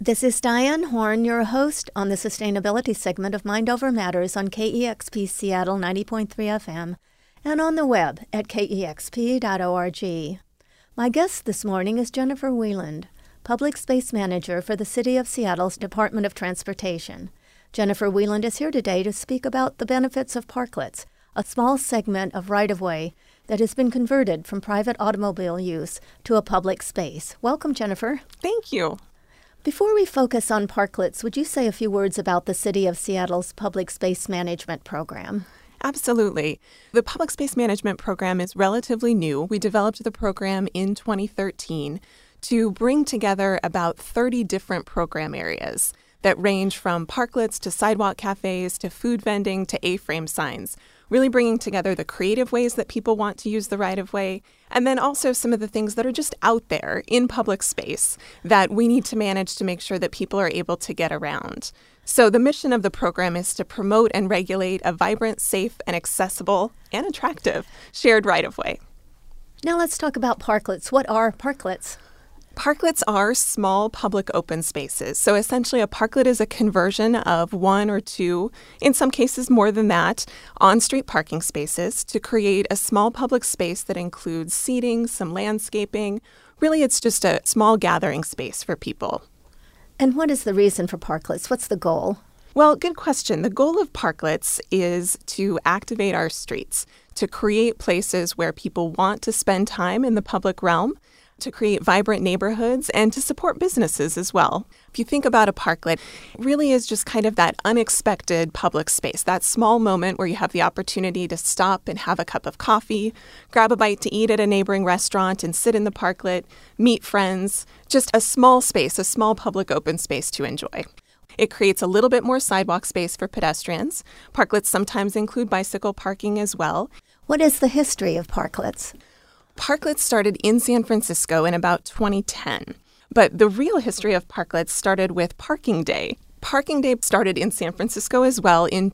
This is Diane Horn, your host on the sustainability segment of Mind Over Matters on KEXP Seattle 90.3 FM and on the web at kexp.org. My guest this morning is Jennifer Wieland, Public Space Manager for the City of Seattle's Department of Transportation. Jennifer Wieland is here today to speak about the benefits of parklets, a small segment of right-of-way that has been converted from private automobile use to a public space. Welcome, Jennifer. Thank you. Before we focus on parklets, would you say a few words about the City of Seattle's Public Space Management Program? Absolutely. The Public Space Management Program is relatively new. We developed the program in 2013 to bring together about 30 different program areas that range from parklets to sidewalk cafes to food vending to A-frame signs, really bringing together the creative ways that people want to use the right-of-way, and then also some of the things that are just out there in public space that we need to manage to make sure that people are able to get around. So the mission of the program is to promote and regulate a vibrant, safe, and accessible and attractive shared right-of-way. Now let's talk about parklets. What are parklets? Parklets are small public open spaces. So essentially a parklet is a conversion of one or two, in some cases more than that, on-street parking spaces to create a small public space that includes seating, some landscaping. Really, it's just a small gathering space for people. And what is the reason for parklets? What's the goal? Well, good question. The goal of parklets is to activate our streets, to create places where people want to spend time in the public realm, to create vibrant neighborhoods, and to support businesses as well. If you think about a parklet, it really is just kind of that unexpected public space, that small moment where you have the opportunity to stop and have a cup of coffee, grab a bite to eat at a neighboring restaurant and sit in the parklet, meet friends, just a small space, a small public open space to enjoy. It creates a little bit more sidewalk space for pedestrians. Parklets sometimes include bicycle parking as well. What is the history of parklets? Parklets started in San Francisco in about 2010. But the real history of parklets started with Parking Day. Parking Day started in San Francisco as well in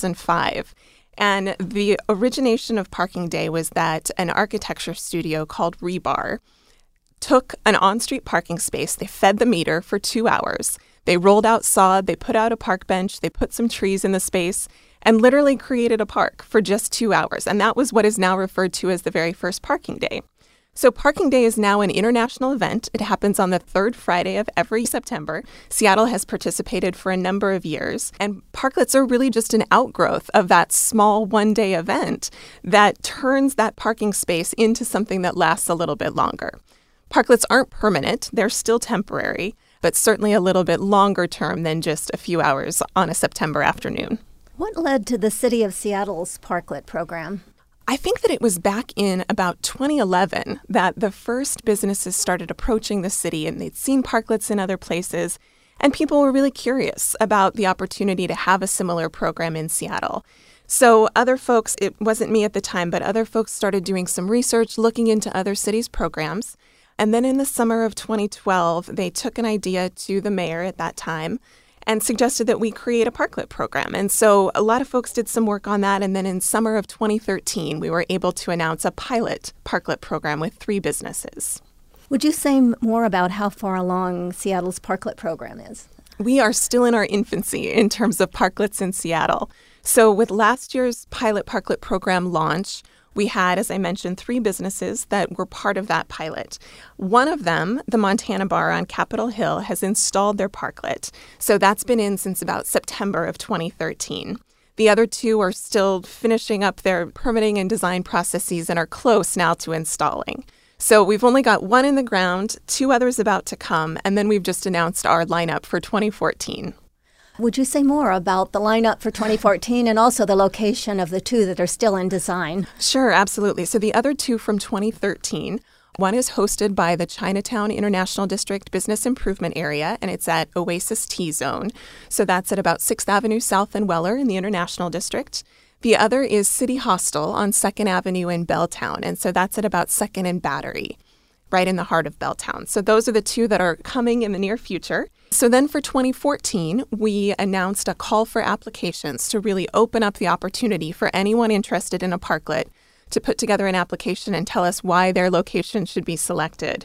2005. And the origination of Parking Day was that an architecture studio called Rebar took an on-street parking space. They fed the meter for 2 hours. They rolled out sod, they put out a park bench, they put some trees in the space, and literally created a park for just 2 hours. And that was what is now referred to as the very first Parking Day. So Parking Day is now an international event. It happens on the third Friday of every September. Seattle has participated for a number of years. And parklets are really just an outgrowth of that small one-day event that turns that parking space into something that lasts a little bit longer. Parklets aren't permanent. They're still temporary, but certainly a little bit longer term than just a few hours on a September afternoon. What led to the City of Seattle's parklet program? I think that it was back in about 2011 that the first businesses started approaching the city, and they'd seen parklets in other places, and people were really curious about the opportunity to have a similar program in Seattle. So other folks, it wasn't me at the time, but other folks started doing some research, looking into other cities' programs. And then in the summer of 2012, they took an idea to the mayor at that time and suggested that we create a parklet program. And so a lot of folks did some work on that. And then in summer of 2013, we were able to announce a pilot parklet program with 3 businesses. Would you say more about how far along Seattle's parklet program is? We are still in our infancy in terms of parklets in Seattle. So with last year's pilot parklet program launch, we had, as I mentioned, 3 businesses that were part of that pilot. One of them, the Montana Bar on Capitol Hill, has installed their parklet. So that's been in since about September of 2013. The other 2 are still finishing up their permitting and design processes and are close now to installing. So we've only got 1 in the ground, 2 others about to come, and then we've just announced our lineup for 2014. Would you say more about the lineup for 2014 and also the location of the 2 that are still in design? Sure, absolutely. So the other 2 from 2013, one is hosted by the Chinatown International District Business Improvement Area, and it's at Oasis T-Zone. So that's at about 6th Avenue South and Weller in the International District. The other is City Hostel on 2nd Avenue in Belltown, and so that's at about 2nd and Battery, right in the heart of Belltown. So those are the 2 that are coming in the near future. So then for 2014, we announced a call for applications to really open up the opportunity for anyone interested in a parklet to put together an application and tell us why their location should be selected.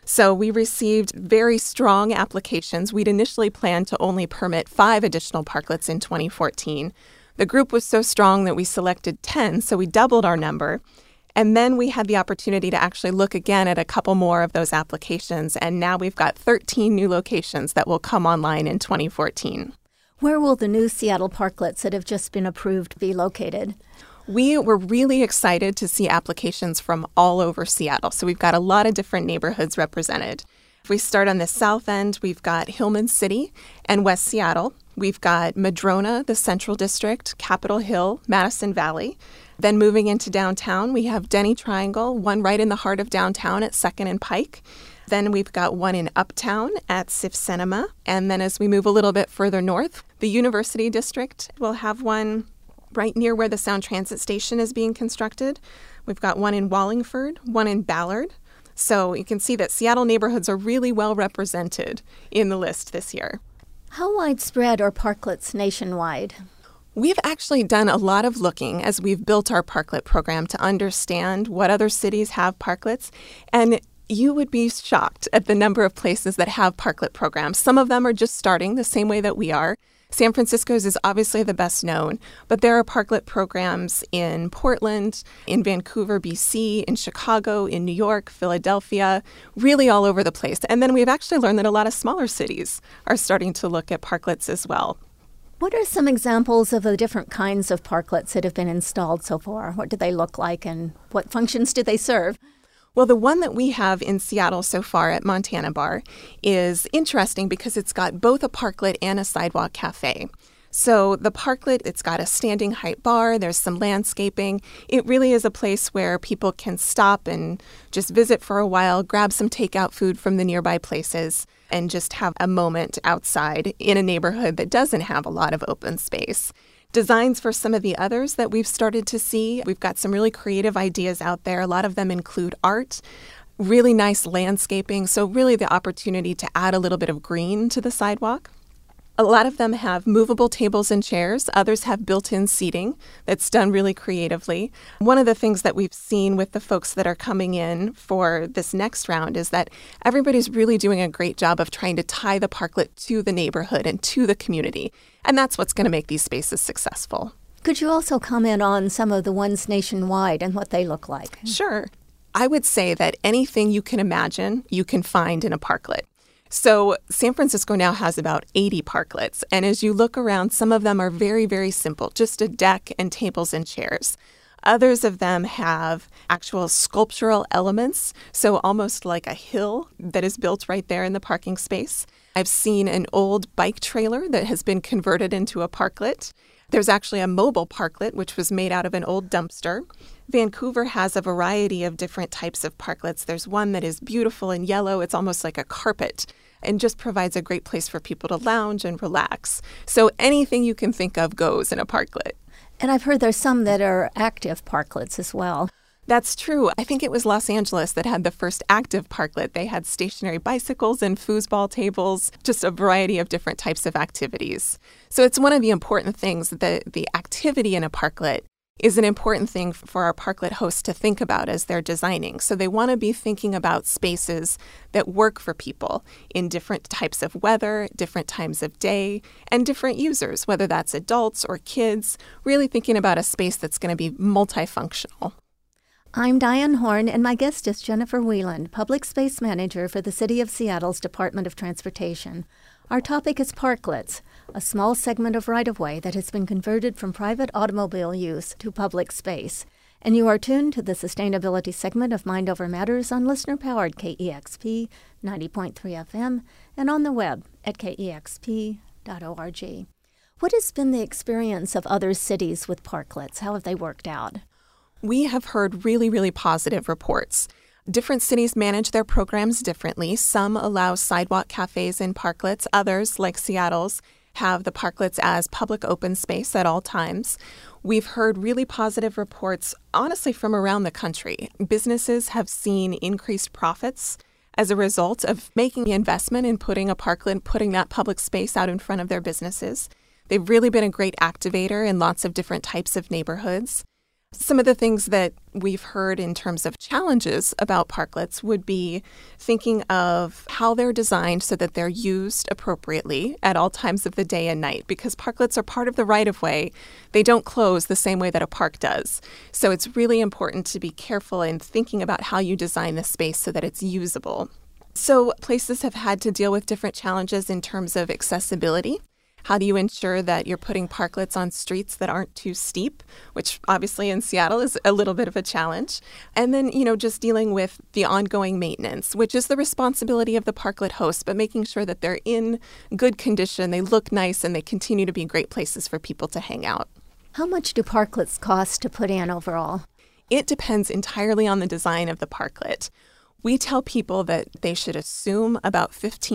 So we received very strong applications. We'd initially planned to only permit 5 additional parklets in 2014. The group was so strong that we selected 10, so we doubled our number. And then we had the opportunity to actually look again at a couple more of those applications, and now we've got 13 new locations that will come online in 2014. Where will the new Seattle parklets that have just been approved be located? We were really excited to see applications from all over Seattle, so we've got a lot of different neighborhoods represented. If we start on the south end, we've got Hillman City and West Seattle. We've got Madrona, the Central District, Capitol Hill, Madison Valley. Then moving into downtown, we have Denny Triangle, one right in the heart of downtown at 2nd and Pike. Then we've got one in Uptown at SIF Cinema. And then as we move a little bit further north, the University District will have one right near where the Sound Transit Station is being constructed. We've got one in Wallingford, one in Ballard. So you can see that Seattle neighborhoods are really well represented in the list this year. How widespread are parklets nationwide? We've actually done a lot of looking as we've built our parklet program to understand what other cities have parklets. And you would be shocked at the number of places that have parklet programs. Some of them are just starting the same way that we are. San Francisco's is obviously the best known, but there are parklet programs in Portland, in Vancouver, BC, in Chicago, in New York, Philadelphia, really all over the place. And then we've actually learned that a lot of smaller cities are starting to look at parklets as well. What are some examples of the different kinds of parklets that have been installed so far? What do they look like and what functions do they serve? Well, the one that we have in Seattle so far at Montana Bar is interesting because it's got both a parklet and a sidewalk cafe. So the parklet, it's got a standing height bar, there's some landscaping. It really is a place where people can stop and just visit for a while, grab some takeout food from the nearby places, and just have a moment outside in a neighborhood that doesn't have a lot of open space. Designs for some of the others that we've started to see, we've got some really creative ideas out there. A lot of them include art, really nice landscaping, so really the opportunity to add a little bit of green to the sidewalk. A lot of them have movable tables and chairs. Others have built-in seating that's done really creatively. One of the things that we've seen with the folks that are coming in for this next round is that everybody's really doing a great job of trying to tie the parklet to the neighborhood and to the community. And that's what's going to make these spaces successful. Could you also comment on some of the ones nationwide and what they look like? Sure. I would say that anything you can imagine, you can find in a parklet. So San Francisco now has about 80 parklets, and as you look around, some of them are very, very simple, just a deck and tables and chairs. Others of them have actual sculptural elements, so almost like a hill that is built right there in the parking space. I've seen an old bike trailer that has been converted into a parklet. There's actually a mobile parklet, which was made out of an old dumpster. Vancouver has a variety of different types of parklets. There's one that is beautiful and yellow. It's almost like a carpet and just provides a great place for people to lounge and relax. So anything you can think of goes in a parklet. And I've heard there's some that are active parklets as well. That's true. I think it was Los Angeles that had the first active parklet. They had stationary bicycles and foosball tables, just a variety of different types of activities. So it's one of the important things that the activity in a parklet is an important thing for our parklet hosts to think about as they're designing. So they want to be thinking about spaces that work for people in different types of weather, different times of day, and different users, whether that's adults or kids, really thinking about a space that's going to be multifunctional. I'm Diane Horn, and my guest is Jennifer Wieland, Public Space Manager for the City of Seattle's Department of Transportation. Our topic is parklets, a small segment of right-of-way that has been converted from private automobile use to public space. And you are tuned to the sustainability segment of Mind Over Matters on listener-powered KEXP 90.3 FM and on the web at kexp.org. What has been the experience of other cities with parklets? How have they worked out? We have heard really, really positive reports. Different cities manage their programs differently. Some allow sidewalk cafes in parklets. Others, like Seattle's, have the parklets as public open space at all times. We've heard really positive reports, honestly, from around the country. Businesses have seen increased profits as a result of making the investment in putting a parklet, putting that public space out in front of their businesses. They've really been a great activator in lots of different types of neighborhoods. Some of the things that we've heard in terms of challenges about parklets would be thinking of how they're designed so that they're used appropriately at all times of the day and night, because parklets are part of the right-of-way. They don't close the same way that a park does. So it's really important to be careful in thinking about how you design the space so that it's usable. So places have had to deal with different challenges in terms of accessibility. How do you ensure that you're putting parklets on streets that aren't too steep, which obviously in Seattle is a little bit of a challenge. And then, just dealing with the ongoing maintenance, which is the responsibility of the parklet host, but making sure that they're in good condition, they look nice, and they continue to be great places for people to hang out. How much do parklets cost to put in overall? It depends entirely on the design of the parklet. We tell people that they should assume about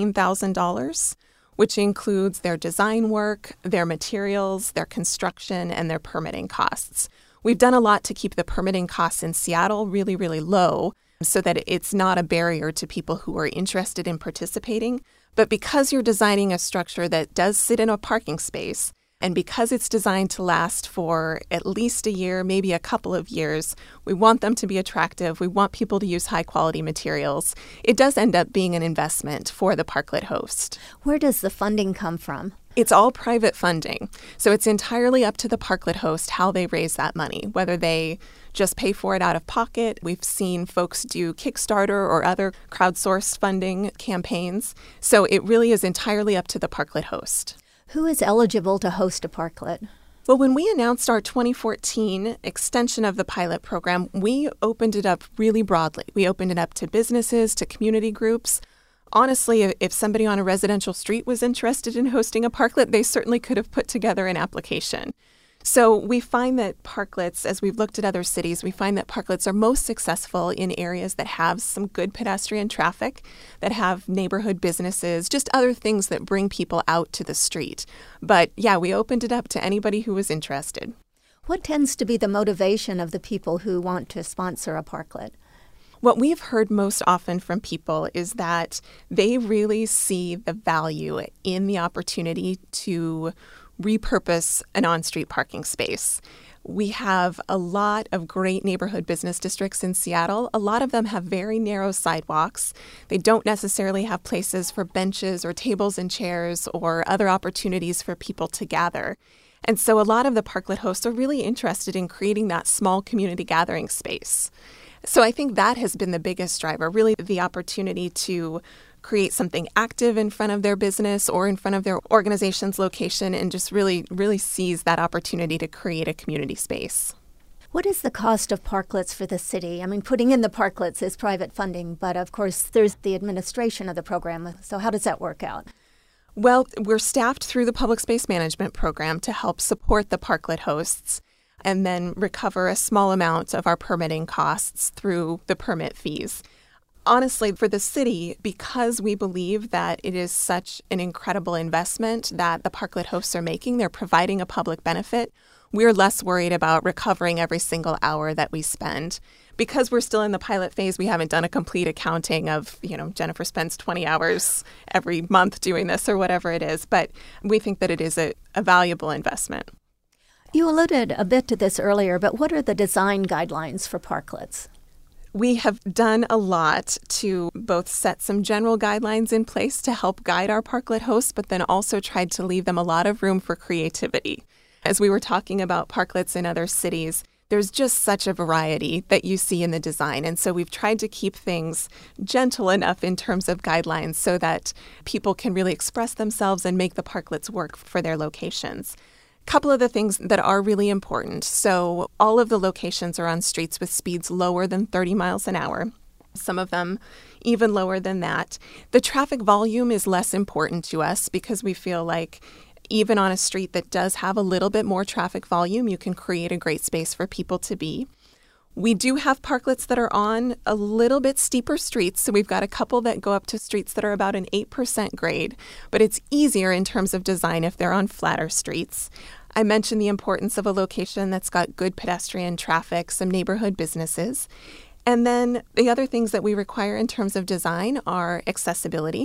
$15,000, which includes their design work, their materials, their construction, and their permitting costs. We've done a lot to keep the permitting costs in Seattle really, really low so that it's not a barrier to people who are interested in participating. But because you're designing a structure that does sit in a parking space, and because it's designed to last for at least a year, maybe a couple of years, we want them to be attractive. We want people to use high-quality materials. It does end up being an investment for the parklet host. Where does the funding come from? It's all private funding. So it's entirely up to the parklet host how they raise that money, whether they just pay for it out of pocket. We've seen folks do Kickstarter or other crowdsourced funding campaigns. So it really is entirely up to the parklet host. Who is eligible to host a parklet? Well, when we announced our 2014 extension of the pilot program, we opened it up really broadly. We opened it up to businesses, to community groups. Honestly, if somebody on a residential street was interested in hosting a parklet, they certainly could have put together an application. So we find that parklets, as we've looked at other cities, we find that parklets are most successful in areas that have some good pedestrian traffic, that have neighborhood businesses, just other things that bring people out to the street. But yeah, we opened it up to anybody who was interested. What tends to be the motivation of the people who want to sponsor a parklet? What we've heard most often from people is that they really see the value in the opportunity to repurpose an on-street parking space. We have a lot of great neighborhood business districts in Seattle. A lot of them have very narrow sidewalks. They don't necessarily have places for benches or tables and chairs or other opportunities for people to gather. And so a lot of the parklet hosts are really interested in creating that small community gathering space. So I think that has been the biggest driver, really the opportunity to create something active in front of their business or in front of their organization's location and just really seize that opportunity to create a community space. What is the cost of parklets for the city? I mean, putting in the parklets is private funding, but of course there's the administration of the program. So how does that work out? Well, we're staffed through the Public Space Management Program to help support the parklet hosts and then recover a small amount of our permitting costs through the permit fees. Honestly, for the city, because we believe that it is such an incredible investment that the parklet hosts are making, they're providing a public benefit, we're less worried about recovering every single hour that we spend. Because we're still in the pilot phase, we haven't done a complete accounting of, Jennifer spends 20 hours every month doing this or whatever it is. But we think that it is a valuable investment. You alluded a bit to this earlier, but what are the design guidelines for parklets? We have done a lot to both set some general guidelines in place to help guide our parklet hosts, but then also tried to leave them a lot of room for creativity. As we were talking about parklets in other cities, there's just such a variety that you see in the design. And so we've tried to keep things gentle enough in terms of guidelines so that people can really express themselves and make the parklets work for their locations. Couple of the things that are really important. So all of the locations are on streets with speeds lower than 30 miles an hour. Some of them even lower than that. The traffic volume is less important to us because we feel like even on a street that does have a little bit more traffic volume, you can create a great space for people to be. We do have parklets that are on a little bit steeper streets, so we've got a couple that go up to streets that are about an 8% grade, but it's easier in terms of design if they're on flatter streets. I mentioned the importance of a location that's got good pedestrian traffic, some neighborhood businesses. And then the other things that we require in terms of design are accessibility.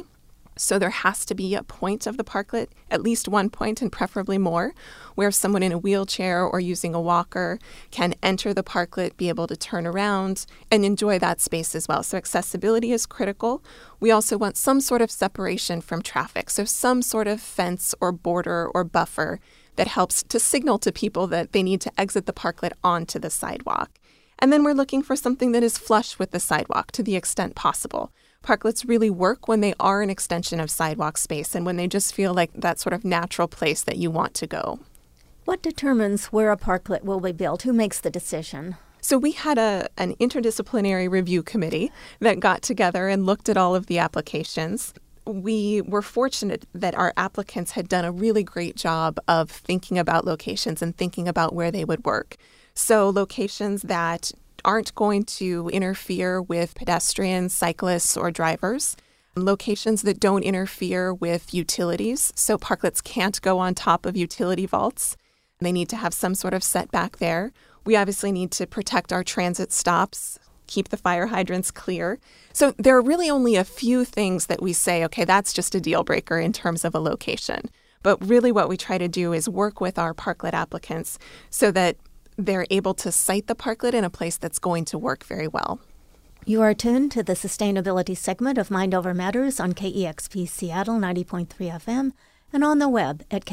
So there has to be a point of the parklet, at least one point and preferably more, where someone in a wheelchair or using a walker can enter the parklet, be able to turn around and enjoy that space as well. So accessibility is critical. We also want some sort of separation from traffic, so some sort of fence or border or buffer that helps to signal to people that they need to exit the parklet onto the sidewalk. And then we're looking for something that is flush with the sidewalk to the extent possible. Parklets really work when they are an extension of sidewalk space and when they just feel like that sort of natural place that you want to go. What determines where a parklet will be built? Who makes the decision? So we had an interdisciplinary review committee that got together and looked at all of the applications. We were fortunate that our applicants had done a really great job of thinking about locations and thinking about where they would work. So locations that aren't going to interfere with pedestrians, cyclists, or drivers. Locations that don't interfere with utilities. So parklets can't go on top of utility vaults. They need to have some sort of setback there. We obviously need to protect our transit stops, keep the fire hydrants clear. So there are really only a few things that we say, okay, that's just a deal breaker in terms of a location. But really what we try to do is work with our parklet applicants so that they're able to site the parklet in a place that's going to work very well. You are tuned to the sustainability segment of Mind Over Matters on KEXP Seattle 90.3 FM and on the web at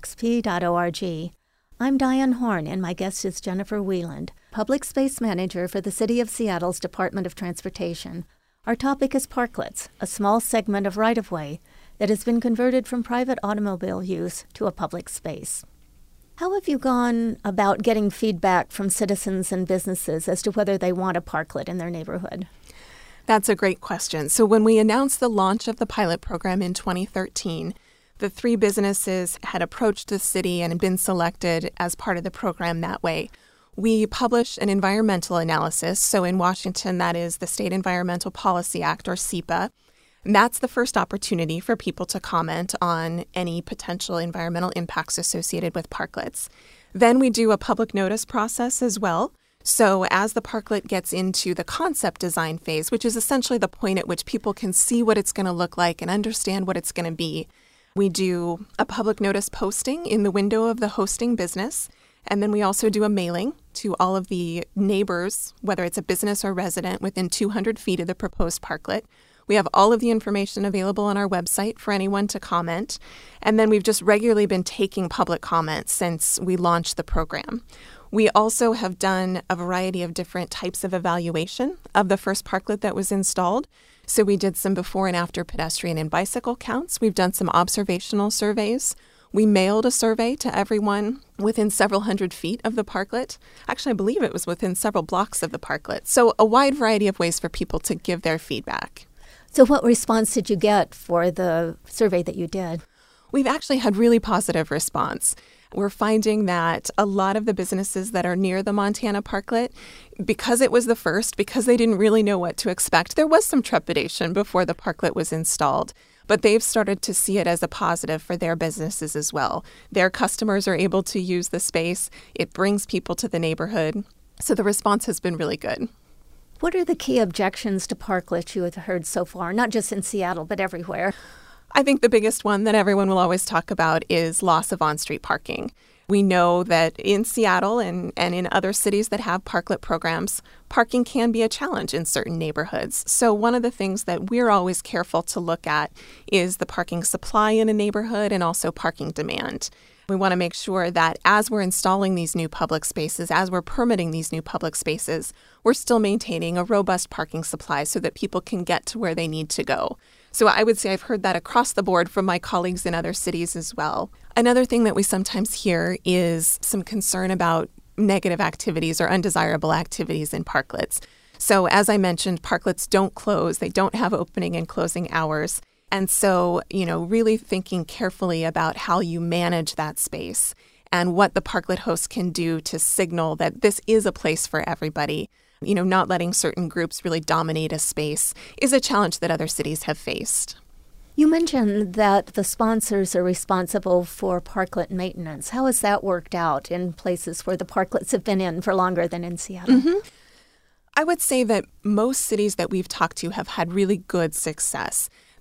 kexp.org. I'm Diane Horn, and my guest is Jennifer Wieland, Public Space Manager for the City of Seattle's Department of Transportation. Our topic is parklets, a small segment of right-of-way that has been converted from private automobile use to a public space. How have you gone about getting feedback from citizens and businesses as to whether they want a parklet in their neighborhood? That's a great question. So when we announced the launch of the pilot program in 2013, the 3 businesses had approached the city and been selected as part of the program that way. We published an environmental analysis. So in Washington, that is the State Environmental Policy Act, or SEPA. And that's the first opportunity for people to comment on any potential environmental impacts associated with parklets. Then we do a public notice process as well. So as the parklet gets into the concept design phase, which is essentially the point at which people can see what it's going to look like and understand what it's going to be, we do a public notice posting in the window of the hosting business. And then we also do a mailing to all of the neighbors, whether it's a business or resident, within 200 feet of the proposed parklet. We have all of the information available on our website for anyone to comment. And then we've just regularly been taking public comments since we launched the program. We also have done a variety of different types of evaluation of the first parklet that was installed. So we did some before and after pedestrian and bicycle counts. We've done some observational surveys. We mailed a survey to everyone within several hundred feet of the parklet. Actually, I believe it was within several blocks of the parklet. So a wide variety of ways for people to give their feedback. So what response did you get for the survey that you did? We've actually had really positive response. We're finding that a lot of the businesses that are near the Montana parklet, because it was the first, because they didn't really know what to expect, there was some trepidation before the parklet was installed. But they've started to see it as a positive for their businesses as well. Their customers are able to use the space. It brings people to the neighborhood. So the response has been really good. What are the key objections to parklets you have heard so far, not just in Seattle, but everywhere? I think the biggest one that everyone will always talk about is loss of on-street parking. We know that in Seattle and in other cities that have parklet programs, parking can be a challenge in certain neighborhoods. So one of the things that we're always careful to look at is the parking supply in a neighborhood and also parking demand. We want to make sure that as we're installing these new public spaces, as we're permitting these new public spaces, we're still maintaining a robust parking supply so that people can get to where they need to go. So I would say I've heard that across the board from my colleagues in other cities as well. Another thing that we sometimes hear is some concern about negative activities or undesirable activities in parklets. So as I mentioned, parklets don't close. They don't have opening and closing hours. And so, really thinking carefully about how you manage that space and what the parklet host can do to signal that this is a place for everybody. Not letting certain groups really dominate a space is a challenge that other cities have faced. You mentioned that the sponsors are responsible for parklet maintenance. How has that worked out in places where the parklets have been in for longer than in Seattle? Mm-hmm. I would say that most cities that we've talked to have had really good success.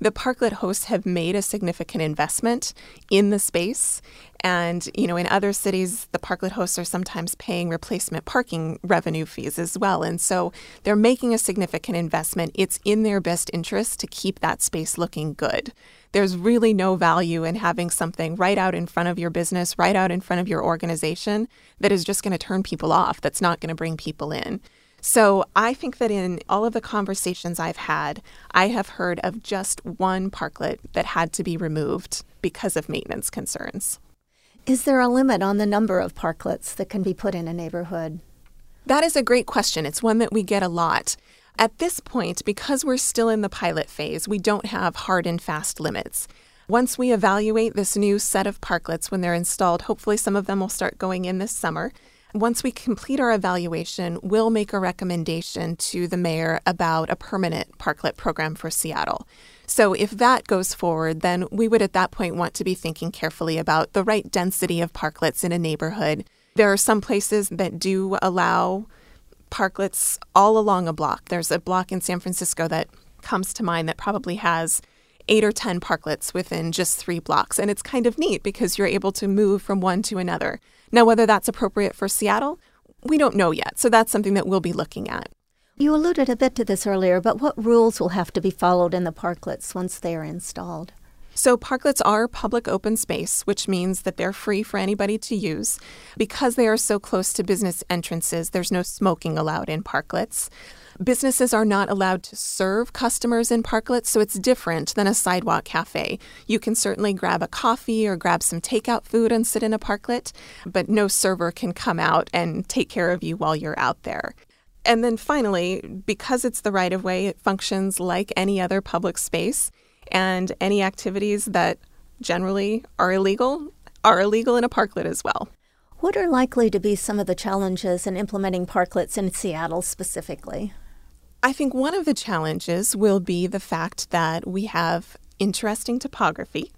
the parklet hosts have made a significant investment in the space. And, in other cities, the parklet hosts are sometimes paying replacement parking revenue fees as well. And so they're making a significant investment. It's in their best interest to keep that space looking good. There's really no value in having something right out in front of your business, right out in front of your organization that is just going to turn people off, that's not going to bring people in. So I think that in all of the conversations I've had, I have heard of just one parklet that had to be removed because of maintenance concerns. Is there a limit on the number of parklets that can be put in a neighborhood? That is a great question. It's one that we get a lot. At this point, because we're still in the pilot phase, we don't have hard and fast limits. Once we evaluate this new set of parklets when they're installed, hopefully some of them will start going in this summer. Once we complete our evaluation, we'll make a recommendation to the mayor about a permanent parklet program for Seattle. So if that goes forward, then we would at that point want to be thinking carefully about the right density of parklets in a neighborhood. There are some places that do allow parklets all along a block. There's a block in San Francisco that comes to mind that probably has 8 or 10 parklets within just 3 blocks. And it's kind of neat because you're able to move from one to another. Now, whether that's appropriate for Seattle, we don't know yet. So that's something that we'll be looking at. You alluded a bit to this earlier, but what rules will have to be followed in the parklets once they are installed? So parklets are public open space, which means that they're free for anybody to use. Because they are so close to business entrances, there's no smoking allowed in parklets. Businesses are not allowed to serve customers in parklets, so it's different than a sidewalk cafe. You can certainly grab a coffee or grab some takeout food and sit in a parklet, but no server can come out and take care of you while you're out there. And then finally, because it's the right-of-way, it functions like any other public space, and any activities that generally are illegal in a parklet as well. What are likely to be some of the challenges in implementing parklets in Seattle specifically? I think one of the challenges will be the fact that we have interesting topography.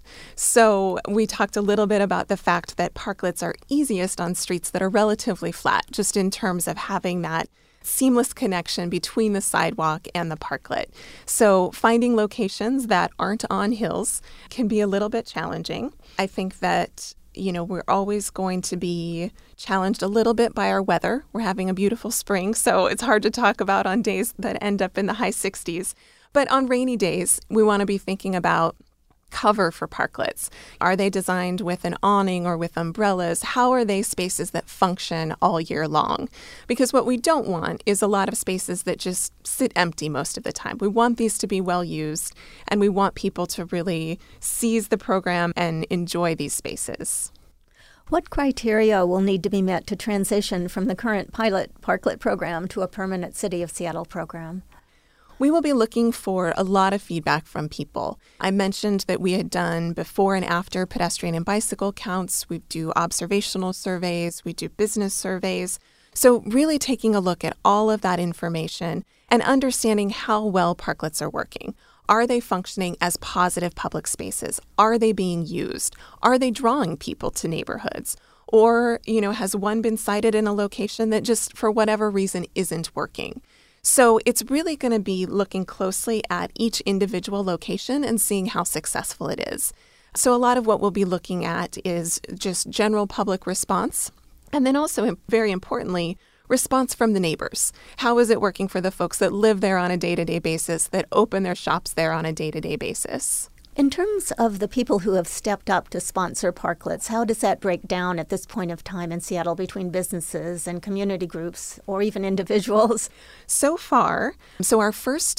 So we talked a little bit about the fact that parklets are easiest on streets that are relatively flat, just in terms of having that seamless connection between the sidewalk and the parklet. So finding locations that aren't on hills can be a little bit challenging. I think that we're always going to be challenged a little bit by our weather. We're having a beautiful spring, so it's hard to talk about on days that end up in the high 60s. But on rainy days, we want to be thinking about cover for parklets. Are they designed with an awning or with umbrellas? How are they spaces that function all year long? Because what we don't want is a lot of spaces that just sit empty most of the time. We want these to be well used, and we want people to really seize the program and enjoy these spaces. What criteria will need to be met to transition from the current pilot parklet program to a permanent City of Seattle program? We will be looking for a lot of feedback from people. I mentioned that we had done before and after pedestrian and bicycle counts. We do observational surveys. We do business surveys. So really taking a look at all of that information and understanding how well parklets are working. Are they functioning as positive public spaces? Are they being used? Are they drawing people to neighborhoods? Or, has one been sited in a location that just for whatever reason isn't working? So it's really going to be looking closely at each individual location and seeing how successful it is. So a lot of what we'll be looking at is just general public response. And then also, very importantly, response from the neighbors. How is it working for the folks that live there on a day-to-day basis, that open their shops there on a day-to-day basis? In terms of the people who have stepped up to sponsor parklets, how does that break down at this point of time in Seattle between businesses and community groups or even individuals? So far, our first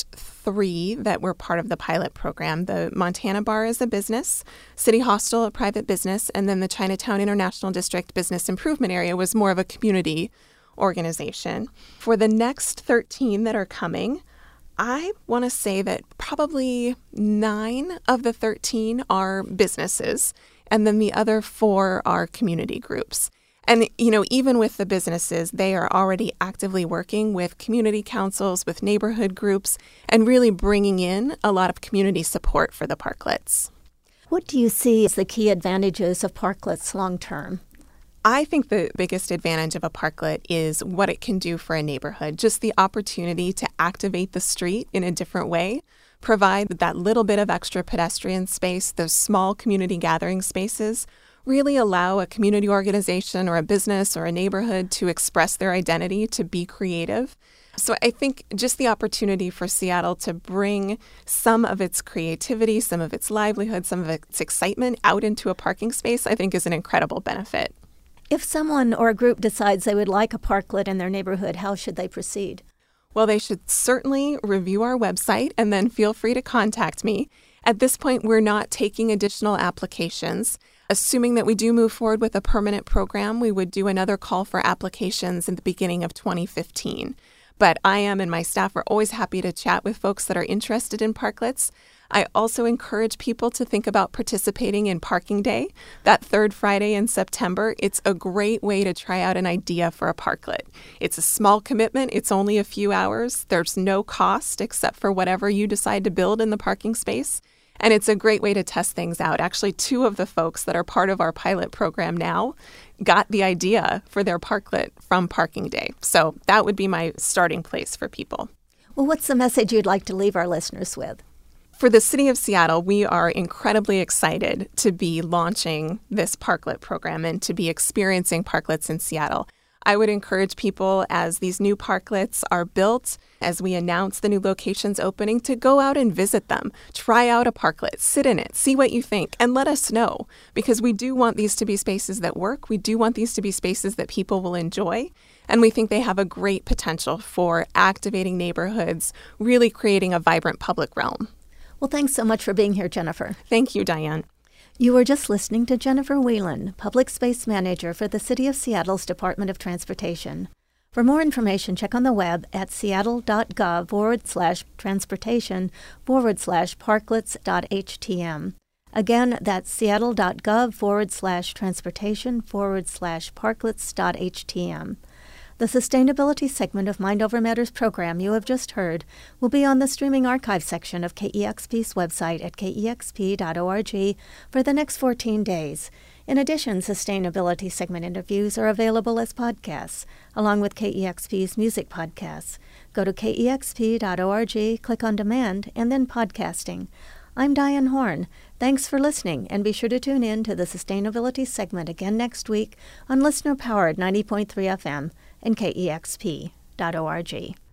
3 that were part of the pilot program, the Montana Bar is a business, City Hostel, a private business, and then the Chinatown International District Business Improvement Area was more of a community organization. For the next 13 that are coming, I want to say that probably 9 of the 13 are businesses, and then the other 4 are community groups. And, even with the businesses, they are already actively working with community councils, with neighborhood groups, and really bringing in a lot of community support for the parklets. What do you see as the key advantages of parklets long term? I think the biggest advantage of a parklet is what it can do for a neighborhood, just the opportunity to activate the street in a different way, provide that little bit of extra pedestrian space, those small community gathering spaces, really allow a community organization or a business or a neighborhood to express their identity, to be creative. So I think just the opportunity for Seattle to bring some of its creativity, some of its livelihood, some of its excitement out into a parking space, I think is an incredible benefit. If someone or a group decides they would like a parklet in their neighborhood, how should they proceed? Well, they should certainly review our website and then feel free to contact me. At this point, we're not taking additional applications. Assuming that we do move forward with a permanent program, we would do another call for applications in the beginning of 2015. But I am and my staff are always happy to chat with folks that are interested in parklets. I also encourage people to think about participating in Parking Day, that third Friday in September. It's a great way to try out an idea for a parklet. It's a small commitment. It's only a few hours. There's no cost except for whatever you decide to build in the parking space. And it's a great way to test things out. Actually, 2 of the folks that are part of our pilot program now got the idea for their parklet from Parking Day. So that would be my starting place for people. Well, what's the message you'd like to leave our listeners with? For the City of Seattle, we are incredibly excited to be launching this parklet program and to be experiencing parklets in Seattle. I would encourage people, as these new parklets are built, as we announce the new locations opening, to go out and visit them. Try out a parklet, sit in it, see what you think, and let us know. Because we do want these to be spaces that work. We do want these to be spaces that people will enjoy. And we think they have a great potential for activating neighborhoods, really creating a vibrant public realm. Well, thanks so much for being here, Jennifer. Thank you, Diane. You were just listening to Jennifer Whelan, Public Space Manager for the City of Seattle's Department of Transportation. For more information, check on the web at seattle.gov/transportation/parklets.htm. Again, that's seattle.gov/transportation/parklets.htm. The sustainability segment of Mind Over Matters program you have just heard will be on the streaming archive section of KEXP's website at kexp.org for the next 14 days. In addition, sustainability segment interviews are available as podcasts, along with KEXP's music podcasts. Go to kexp.org, click on Demand, and then Podcasting. I'm Diane Horn. Thanks for listening, and be sure to tune in to the sustainability segment again next week on listener-powered 90.3 FM and kexp.org.